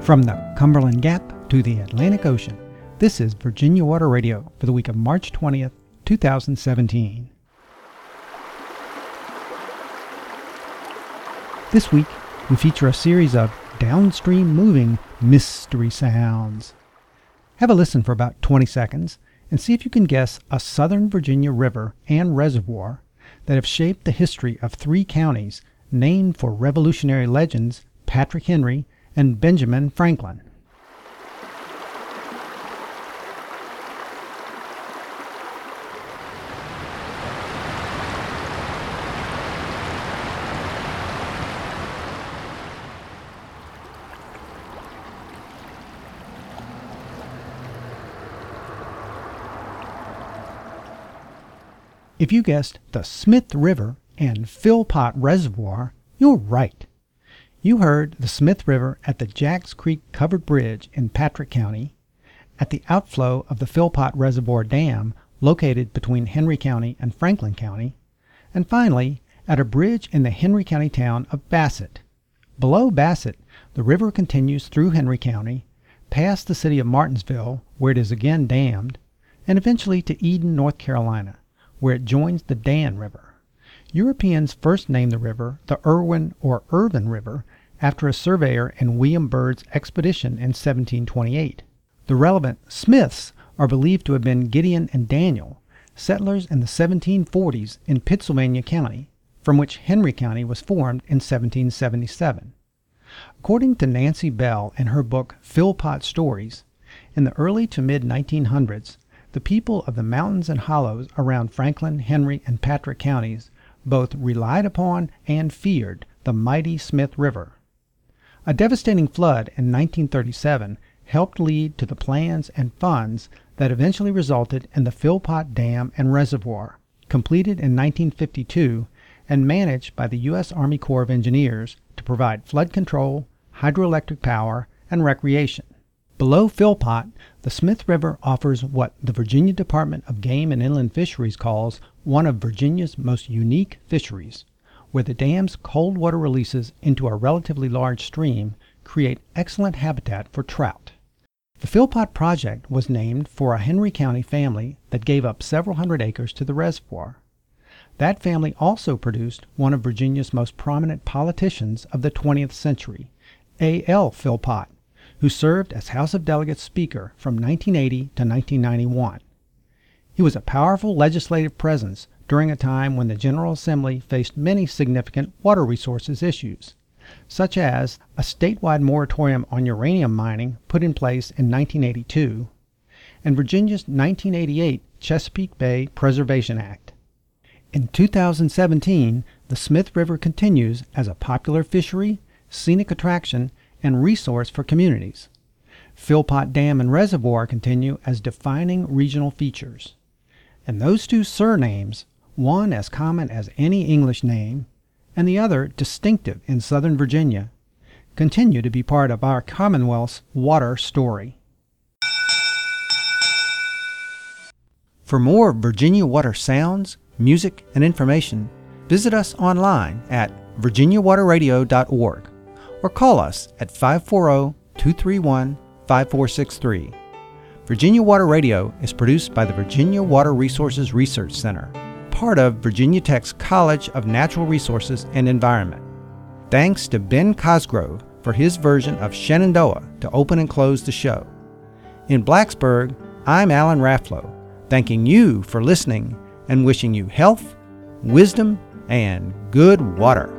From the Cumberland Gap to the Atlantic Ocean, this is Virginia Water Radio for the week of March 20th, 2017. This week, we feature a series of downstream moving mystery sounds. Have a listen for about 20 seconds and see if you can guess a Southern Virginia river and reservoir that have shaped the history of three counties named for Revolutionary legends Patrick Henry and Benjamin Franklin. If you guessed the Smith River and Philpott Reservoir, you're right. You heard the Smith River at the Jacks Creek Covered Bridge in Patrick County, at the outflow of the Philpott Reservoir Dam located between Henry County and Franklin County, and finally at a bridge in the Henry County town of Bassett. Below Bassett, the river continues through Henry County, past the city of Martinsville, where it is again dammed, and eventually to Eden, North Carolina, where it joins the Dan River. Europeans first named the river the Irwin or Irvin River after a surveyor in William Byrd's expedition in 1728. The relevant Smiths are believed to have been Gideon and Daniel, settlers in the 1740s in Pittsylvania County, from which Henry County was formed in 1777. According to Nancy Bell in her book Philpott Stories, in the early to mid-1900s, the people of the mountains and hollows around Franklin, Henry, and Patrick counties both relied upon and feared the mighty Smith River. A devastating flood in 1937 helped lead to the plans and funds that eventually resulted in the Philpott Dam and Reservoir, completed in 1952 and managed by the U.S. Army Corps of Engineers to provide flood control, hydroelectric power, and recreation. Below Philpott, the Smith River offers what the Virginia Department of Game and Inland Fisheries calls one of Virginia's most unique fisheries, where the dam's cold water releases into a relatively large stream create excellent habitat for trout. The Philpott project was named for a Henry County family that gave up several hundred acres to the reservoir. That family also produced one of Virginia's most prominent politicians of the 20th century, A.L. Philpott, who served as House of Delegates Speaker from 1980 to 1991. He was a powerful legislative presence during a time when the General Assembly faced many significant water resources issues, such as a statewide moratorium on uranium mining put in place in 1982, and Virginia's 1988 Chesapeake Bay Preservation Act. In 2017, the Smith River continues as a popular fishery, scenic attraction, and resource for communities. Philpott Dam and Reservoir continue as defining regional features. And those two surnames, one as common as any English name, and the other distinctive in Southern Virginia, continue to be part of our Commonwealth's water story. For more Virginia water sounds, music, and information, visit us online at virginiawaterradio.org. or call us at 540-231-5463. Virginia Water Radio is produced by the Virginia Water Resources Research Center, part of Virginia Tech's College of Natural Resources and Environment. Thanks to Ben Cosgrove for his version of Shenandoah to open and close the show. In Blacksburg, I'm Alan Rafflow, thanking you for listening and wishing you health, wisdom, and good water.